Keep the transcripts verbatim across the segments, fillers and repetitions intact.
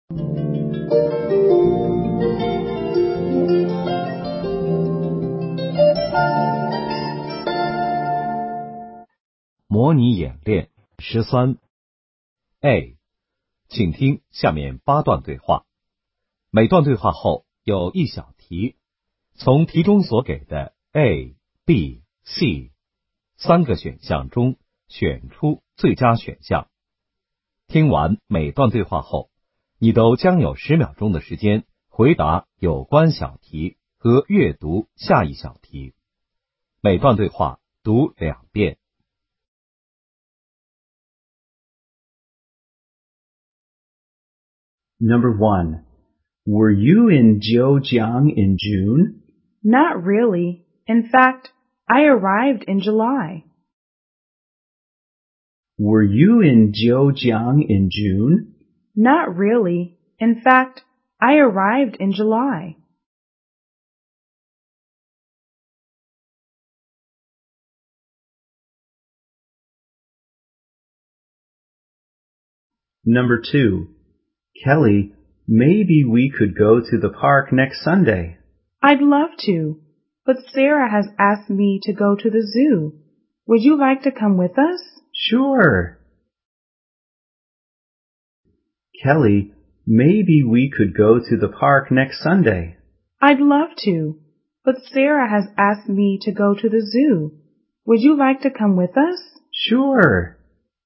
模拟演练十三 A， 请听下面八段对话，每段对话后有一小题，从题中所给的 A、B、C 三个选项中选出最佳选项。听完每段对话后，你都将有十秒钟的时间回答有关小题和阅读下一小题。每段对话读两遍。 Number one, were you in Zhejiang in June? Not really. In fact, I arrived in July. Were you in Zhejiang in June? Not really. In fact, I arrived in July. Number two, Kelly, maybe we could go to the park next Sunday. I'd love to, but Sarah has asked me to go to the zoo. Would you like to come with us? Sure. Kelly, maybe we could go to the park next Sunday. I'd love to, but Sarah has asked me to go to the zoo. Would you like to come with us? Sure.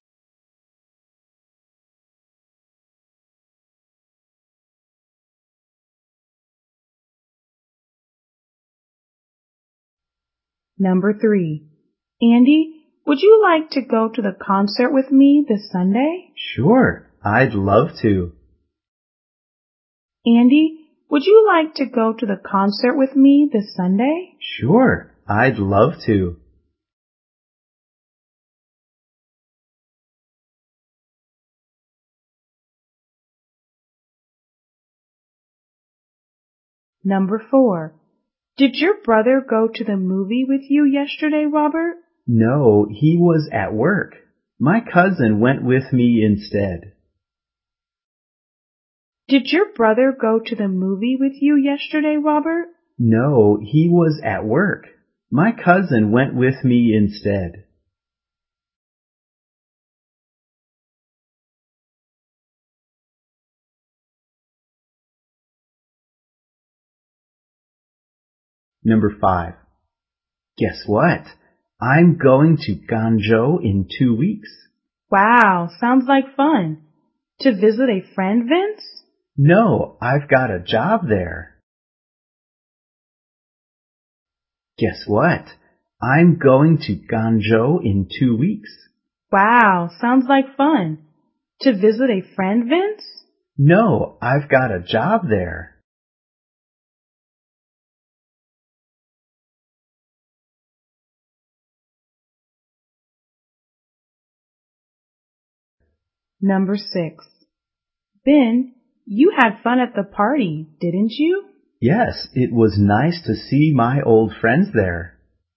Number three. Andy, would you like to go to the concert with me this Sunday? Sure, I'd love to. Andy, would you like to go to the concert with me this Sunday? Sure, I'd love to. Number four. Did your brother go to the movie with you yesterday, Robert? No, he was at work. My cousin went with me instead. Did your brother go to the movie with you yesterday, Robert? No, he was at work. My cousin went with me instead. Number five. Guess what? I'm going to Guangzhou in two weeks. Wow, sounds like fun. To visit a friend, Vince? No, I've got a job there. Guess what? I'm going to Guangzhou in two weeks. Wow, sounds like fun. To visit a friend, Vince? No, I've got a job there. Number six. Ben, you had fun at the party, didn't you? Yes, it was nice to see my old friends there.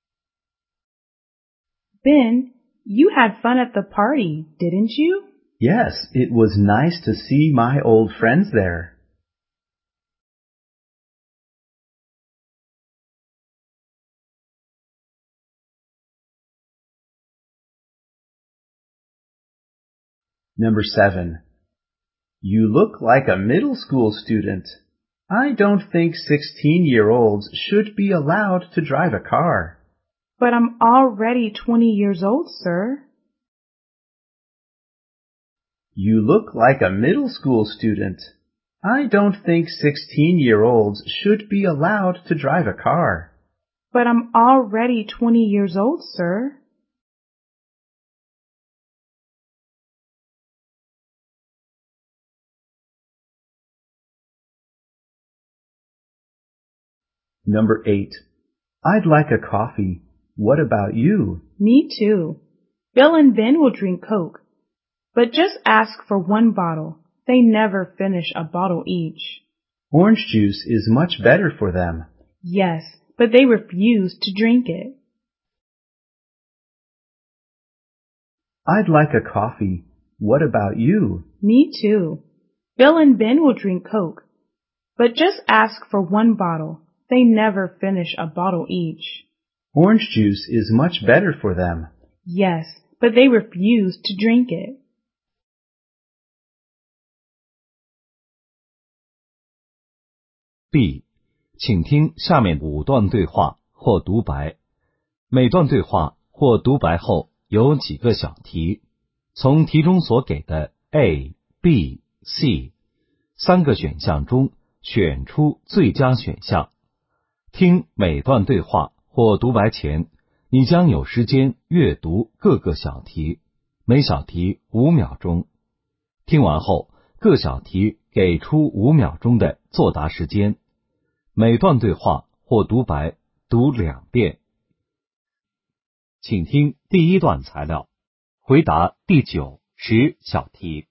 Ben, you had fun at the party, didn't you? Yes, it was nice to see my old friends there. Number seven. You look like a middle school student. I don't think sixteen-year-olds should be allowed to drive a car. But I'm already twenty years old, sir. You look like a middle school student. I don't think sixteen-year-olds should be allowed to drive a car. But I'm already twenty years old, sir. Number eight. I'd like a coffee. What about you? Me too. Bill and Ben will drink Coke. But just ask for one bottle. They never finish a bottle each. Orange juice is much better for them. Yes, but they refuse to drink it. I'd like a coffee. What about you? Me too. Bill and Ben will drink Coke, but just ask for one bottle. They never finish a bottle each. Orange juice is much better for them. Yes, but they refuse to drink it. B. 请听下面五段对话或独白。每段对话或独白后有几个小题，从题中所给的 A、B、C 三个选项中选出最佳选项。听每段对话或独白前，你将有时间阅读各个小题，每小题五秒钟。听完后，各小题给出五秒钟的作答时间。每段对话或独白读两遍。请听第一段材料，回答第九、十小题。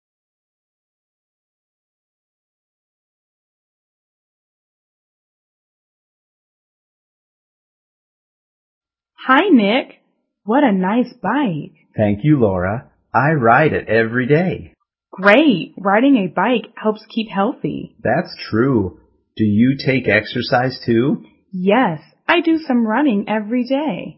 Hi, Nick. What a nice bike. Thank you, Laura. I ride it every day. Great. Riding a bike helps keep healthy. That's true. Do you take exercise too? Yes, I do some running every day.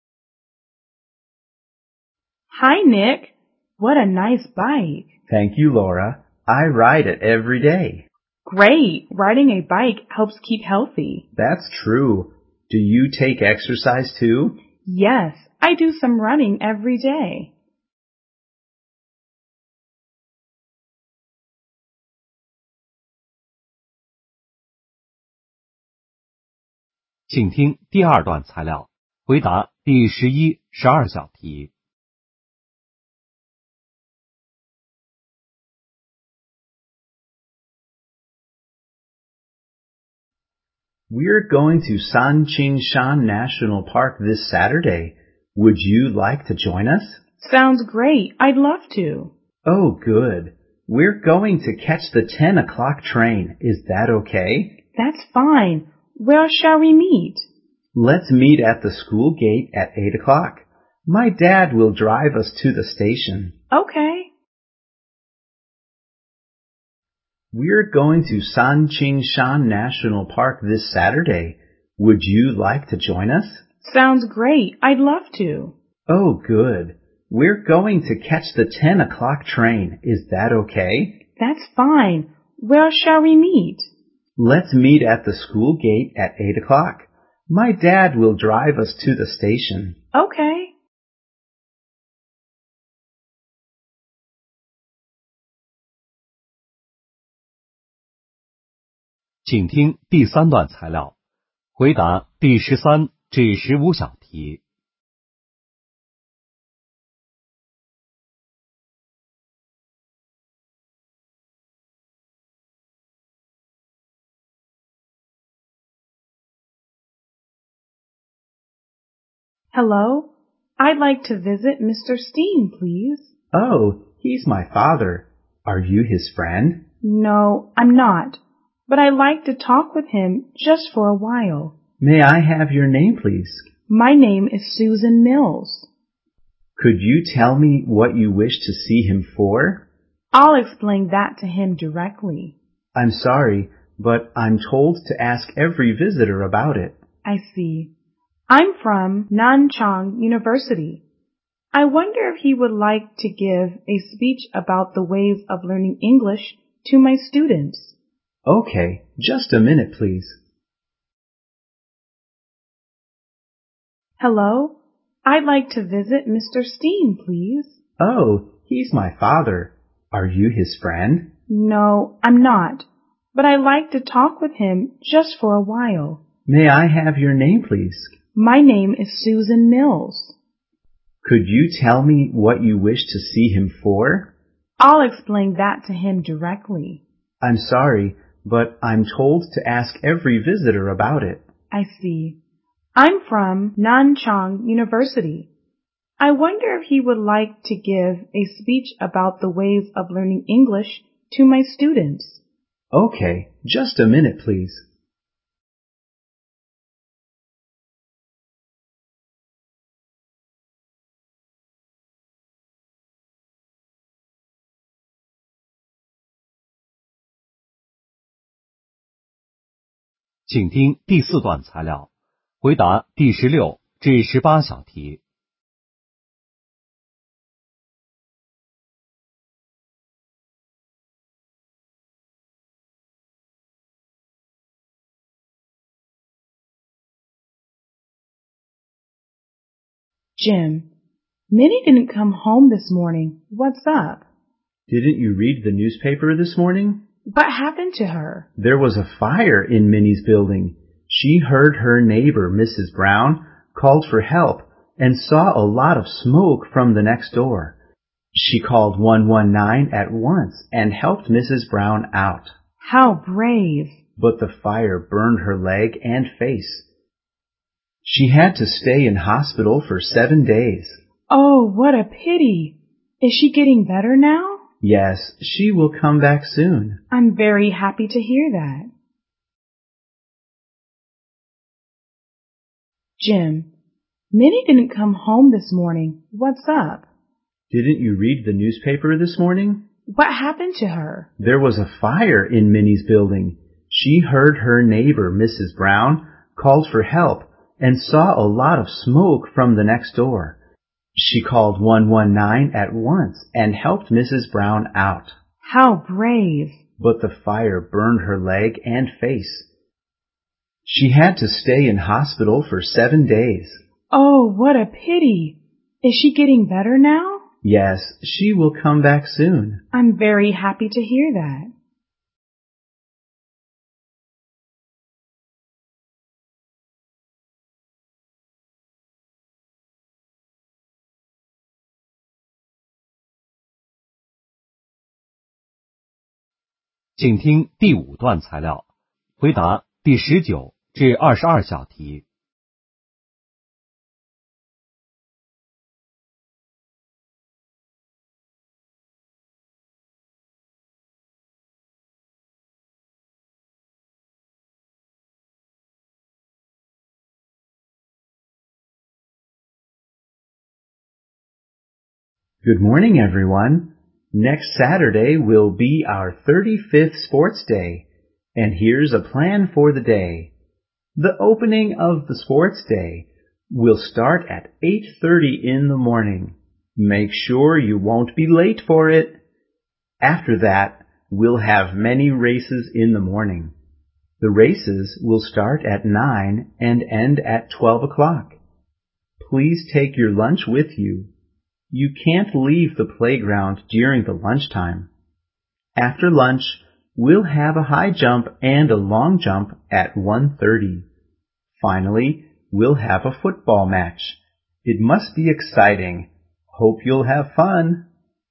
Hi, Nick. What a nice bike. Thank you, Laura. I ride it every day. Great. Riding a bike helps keep healthy. That's true. Do you take exercise too? Yes, I do some running every day. 请听第二段材料，回答第十一、十二小题。 We're going to Sanqingshan National Park this Saturday. Would you like to join us? Sounds great. I'd love to. Oh, good. We're going to catch the ten o'clock train. Is that okay? That's fine. Where shall we meet? Let's meet at the school gate at eight o'clock. My dad will drive us to the station. Okay. We're going to Sanqingshan National Park this Saturday. Would you like to join us? Sounds great. I'd love to. Oh, good. We're going to catch the ten o'clock train. Is that okay? That's fine. Where shall we meet? Let's meet at the school gate at eight o'clock. My dad will drive us to the station. Okay. 请听第三段材料，回答第十三至十五小题。 Hello. I'd like to visit Mister Steen, please. Oh, he's my father. Are you his friend? No, I'm not. But I'd like to talk with him just for a while. May I have your name, please? My name is Susan Mills. Could you tell me what you wish to see him for? I'll explain that to him directly. I'm sorry, but I'm told to ask every visitor about it. I see. I'm from Nanchang University. I wonder if he would like to give a speech about the ways of learning English to my students. Okay, just a minute, please. Hello. I'd like to visit Mister Steen, please. Oh, he's my father. Are you his friend? No, I'm not. But I'd like to talk with him just for a while. May I have your name, please? My name is Susan Mills. Could you tell me what you wish to see him for? I'll explain that to him directly. I'm sorry, but I'm told to ask every visitor about it. I see. I'm from Nanchang University. I wonder if he would like to give a speech about the ways of learning English to my students. Okay, just a minute, please. 请听第四段材料，回答第十六至十八小题。 Jim, Minnie didn't come home this morning. What's up? Didn't you read the newspaper this morning? What happened to her? There was a fire in Minnie's building. She heard her neighbor, Missus Brown, called for help and saw a lot of smoke from the next door. She called one one nine at once and helped Missus Brown out. How brave. But the fire burned her leg and face. She had to stay in hospital for seven days. Oh, what a pity. Is she getting better now? Yes, she will come back soon. I'm very happy to hear that. Jim, Minnie didn't come home this morning. What's up? Didn't you read the newspaper this morning? What happened to her? There was a fire in Minnie's building. She heard her neighbor, Missus Brown, called for help and saw a lot of smoke from the next door. She called one one nine at once and helped Missus Brown out. How brave. But the fire burned her leg and face. She had to stay in hospital for seven days. Oh, what a pity. Is she getting better now? Yes, she will come back soon. I'm very happy to hear that. 请听第五段材料，回答第十九至二十二小题。 Good morning, everyone. Next Saturday will be our thirty-fifth sports day, and here's a plan for the day. The opening of the sports day will start at eight thirty in the morning. Make sure you won't be late for it. After that, we'll have many races in the morning. The races will start at nine and end at twelve o'clock. Please take your lunch with you. You can't leave the playground during the lunchtime. After lunch, we'll have a high jump and a long jump at one thirty. Finally, we'll have a football match. It must be exciting. Hope you'll have fun.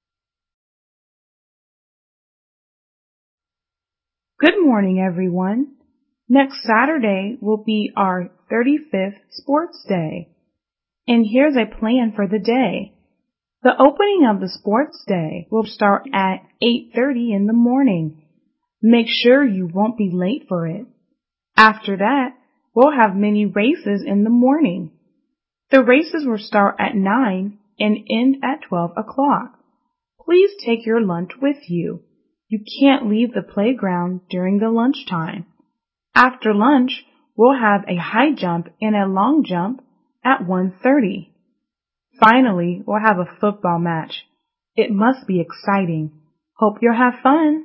Good morning, everyone. Next Saturday will be our thirty-fifth sports day. And here's a plan for the day. The opening of the sports day will start at eight thirty in the morning. Make sure you won't be late for it. After that, we'll have many races in the morning. The races will start at nine and end at twelve o'clock. Please take your lunch with you. You can't leave the playground during the lunchtime. After lunch, we'll have a high jump and a long jump at one thirty. Finally, we'll have a football match. It must be exciting. Hope you'll have fun.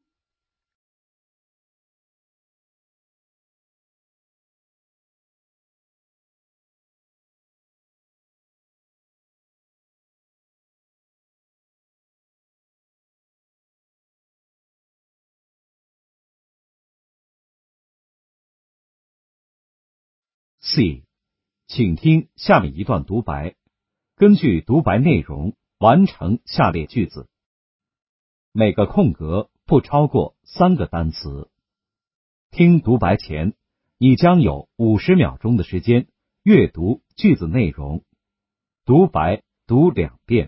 C， 请听下面一段独白，根据独白内容完成下列句子。每个空格不超过三个单词。听独白前，你将有五十秒钟的时间阅读句子内容。独白读两遍。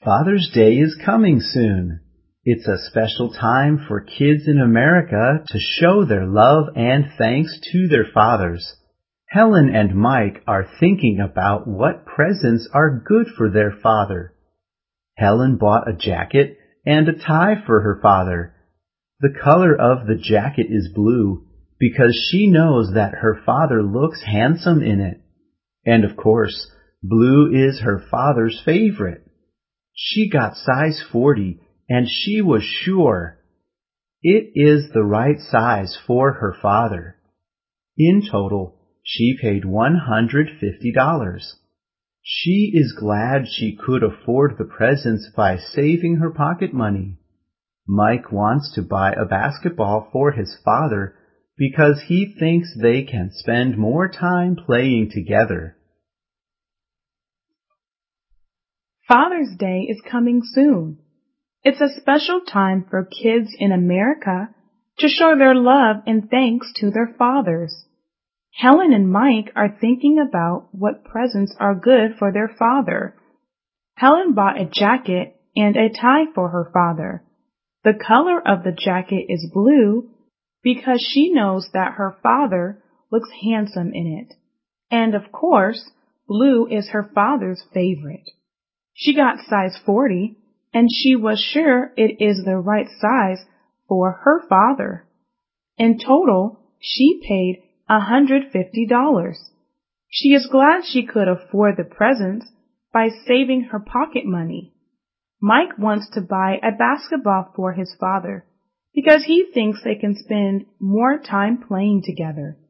Father's Day is coming soon. It's a special time for kids in America to show their love and thanks to their fathers. Helen and Mike are thinking about what presents are good for their father. Helen bought a jacket and a tie for her father. The color of the jacket is blue because she knows that her father looks handsome in it. And of course, blue is her father's favorite. She got size forty and she was sure it is the right size for her father. In total, she paid one hundred fifty dollars. She is glad she could afford the presents by saving her pocket money. Mike wants to buy a basketball for his father because he thinks they can spend more time playing together. Father's Day is coming soon. It's a special time for kids in America to show their love and thanks to their fathers. Helen and Mike are thinking about what presents are good for their father. Helen bought a jacket and a tie for her father. The color of the jacket is blue because she knows that her father looks handsome in it. And of course, blue is her father's favorite. She got size forty, and she was sure it is the right size for her father. In total, she paid one hundred fifty dollars. She is glad she could afford the presents by saving her pocket money. Mike wants to buy a basketball for his father because he thinks they can spend more time playing together.